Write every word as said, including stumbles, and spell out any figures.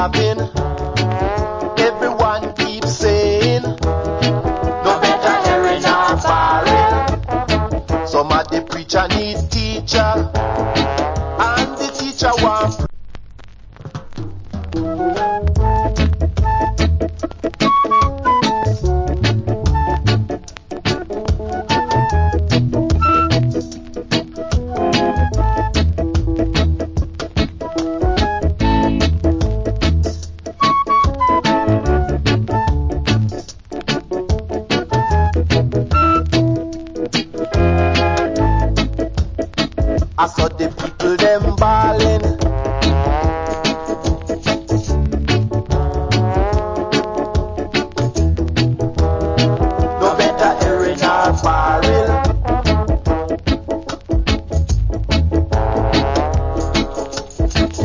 having. Everyone keeps saying, no better hearing or foreign. Some of the preacher need teacher, and the teacher wants. I saw the